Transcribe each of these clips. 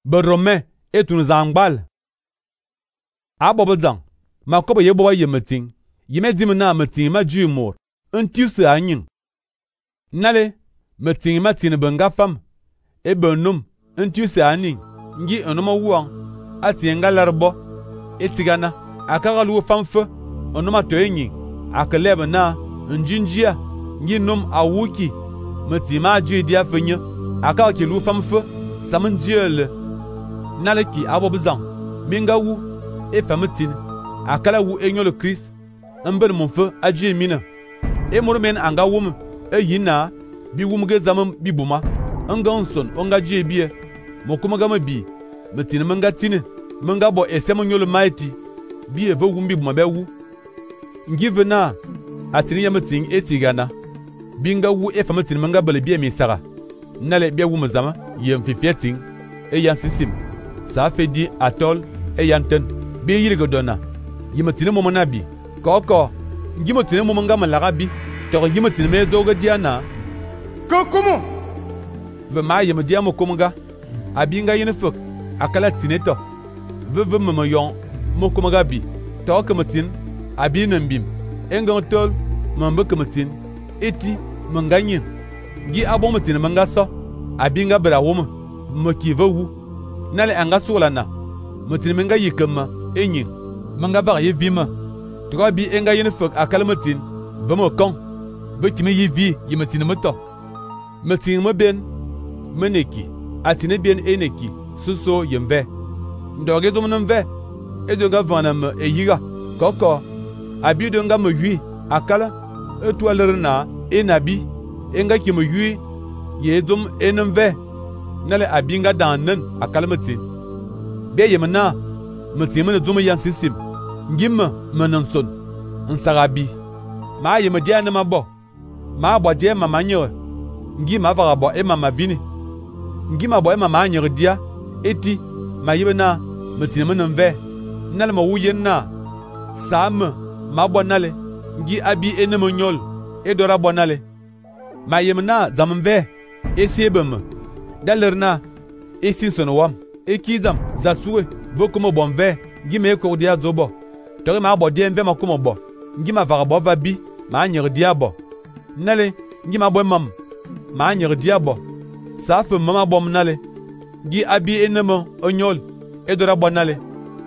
be Romain etun zangbal. A bobodang, ma kobo yebo ye meting. Yime dim na meting ma ju mor. Ntiuse anyin. Nale meting ma tin benga fam. E benum ntiuse aning. Ngi onoma wuang. Ati ngalarbo. Etigana akagalu famfe onoma toyenyi. Akelebe na njinjia ngi num awuki. Metima ju dia fenye. Akaki lu famfe samanjiele. Naleki abobzang. Minga wu e fametin. Akala wu enyolo Christ. Mber monfe aji mina. E mormen anga wum e yina bi wumge zamam bi buma. Anga onson onga ji bie. Mokuma gama bi. Metin menga tine. Menga bo esemo nyolo mighty. Bi eve wumbi buma be wu. Ngive na atini ya metin etigana. Binga wu e fametin menga bele bi mi sara. Nale bi wu mezama yem fifieting e yan sisim. Sa fedi atol e yanten. Bi yirgo dona. Yimetine momona bi. Koko ngimotine momonga malaga bi. To ngimotine me doga diana. Kokumu. Ve ma yem dia mo komonga. Abinga yene fuk akala tineto. Ve mama yon mo komonga bi. To kamatin abinen bim. Engon tol mambe kamatin eti manganyin. Gi abomotine mangaso abinga bra woma mo kiva wu. Nale anga solana. Motine menga yikema enyin. Manga ba ye vima. Tuga bi enga yene fuk akalmatin. Vemo kon. Bekime ye vi yematine moto. Metin mo ben meneki. Atine bien eneki. Suso yemve. Ndoge domnum ve. Edonga vanam eyiga. Koko. Abi donga mo hui akala. Etwalerna enabi. Enga ki mo hui yedum enenve. Nale abinga dannen akalmatin. Be yemna metin mena dum yan sisim. Ngimma menanson nsarabi. Ma yema dia na mabo. Ma bo dia mama nyo. Ngima vaga bo e mama vini. Ngima bo e mama nyo dia eti ma yebena metin menanve. Nale ma wuyen na sam ma bo nale ngi abi enemo nyol e dora bo nale. Ma yemna zamve esiebem dalerna esinson wam ekizam zasue vokumo bonve ngime ko dia zobo. Tori ma bo dia mve makumo bo. Ngima vaga bo va bi ma nyer dia bo. Nale ngima bo mam ma nyer dia bo. Sa fe mama bom nale. Gi abi enemo onyol edora bo nale.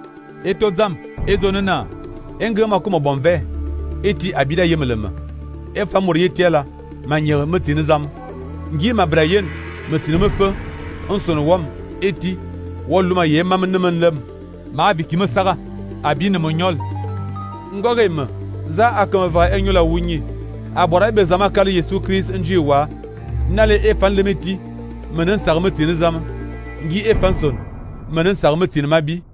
Eto zam ezonena engre makumo bonve eti abida yemelema. E famur yetiela ma nyer metin zam. Ngima brayen metin mefe onson wam eti woluma ye mam nemenlem ma bi kime saga abi ne monyol ngoge me za akama va enyola wunyi abora be zama kali Yesu Christ njiwa nale e fan lemeti menen sarmeti ne zama ngi e fanson menen sarmeti ne mabi